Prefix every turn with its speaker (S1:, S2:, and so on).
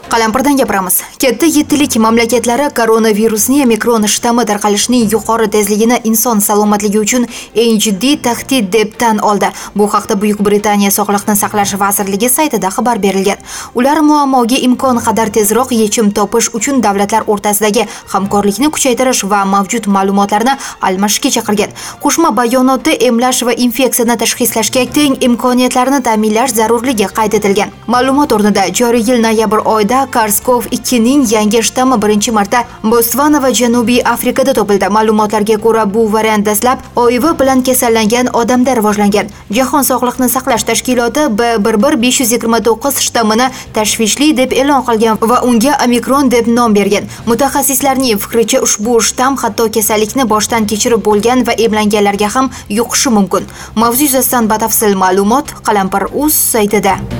S1: Qalampirdan gapiramiz. Katta yettilik mamlakatlari koronavirusning omikron shtammi tarqalishining yuqori tezligini inson salomatligi uchun eng jiddiy tahdid deb tan oldi. Bu haqda Buyuk Britaniya Sog'liqni saqlash vazirligi saytida xabar berilgan. Ular muammoga imkon qadar tezroq yechim topish uchun davlatlar o'rtasidagi hamkorlikni kuchaytirish va mavjud ma'lumotlarni almashishga chaqirgan. Qo'shma bayonotda emlash va infeksiyani tashxislashga teng imkoniyatlarni ta'minlash zarurligi qayd etilgan. Ma'lumot o'rnida joriy yil noyabr oyida SARS-CoV-2 ning yangi shtammi birinchi marta Botsvana va Janubiy Afrikada topildi. Ma'lumotlarga ko'ra, bu variant dastlab OIV bilan kasallangan odamda rivojlangan. Jahon Sog'liqni saqlash tashkiloti B11529 shtammini tashvishli deb e'lon qilgan va unga omikron deb nom bergan. Mutaxassislarning fikricha, ushbu shtamm hatto kasallikni boshdan kechirib bo'lgan va emlanganlarga ham yuqishi mumkin. Mavzu yuzasidan batafsil ma'lumot Qalampir.uz saytida.